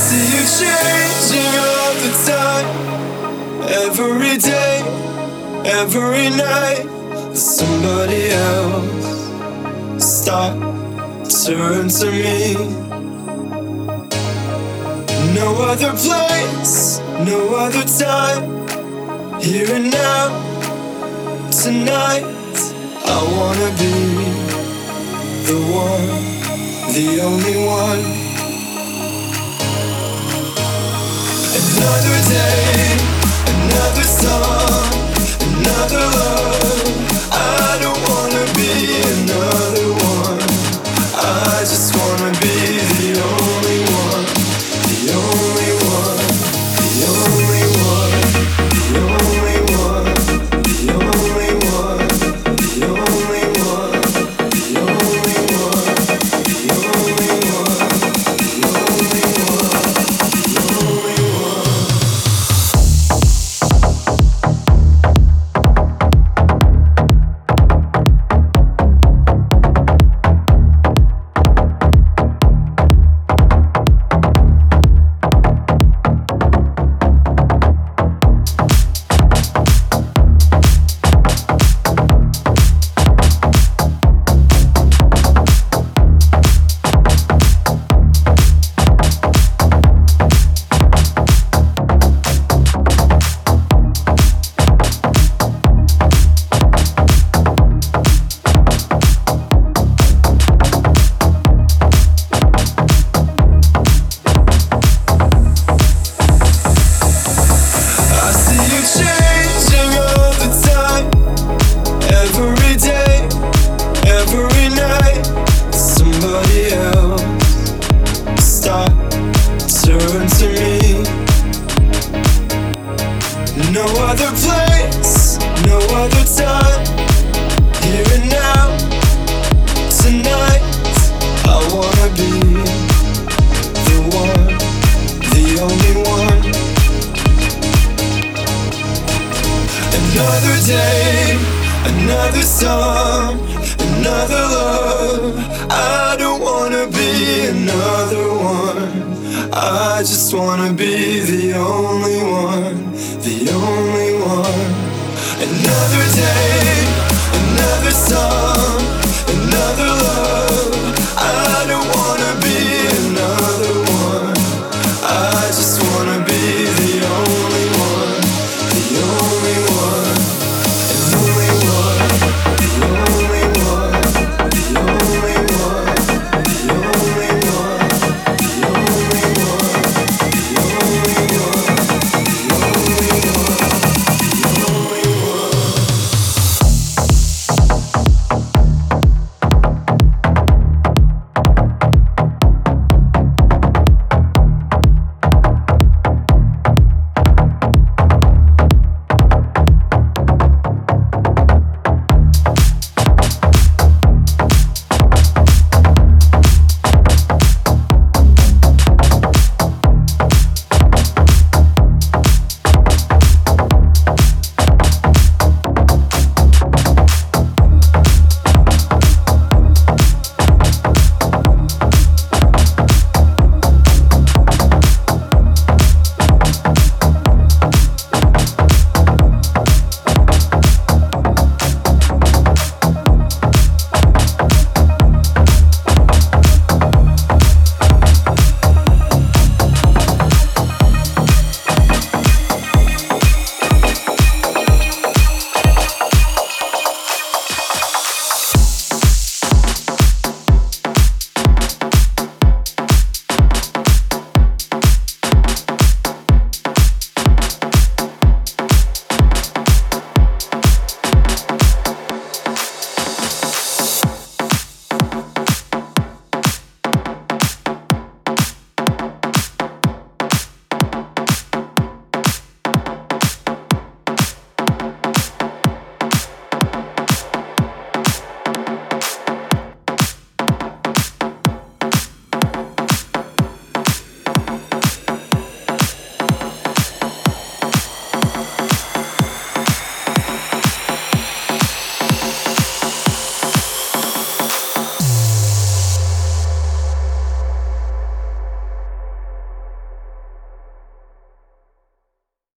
see you changing all the time. Every day, every night. Somebody else stop, turn to me. No other place, no other time. Here and now, tonight. I wanna be the one, the only one. Another day, another song, another love. I don't wanna be another one. I just wanna be the only one, the only one, the only one, the only one, the only one, the only one, the only one, the only one, the only one, the only one. No other place, no other time. Here and now, tonight. I wanna be the one, the only one. Another day, another song, another love. I don't wanna be another one. I just wanna be the only one, the only one. Another day, another song.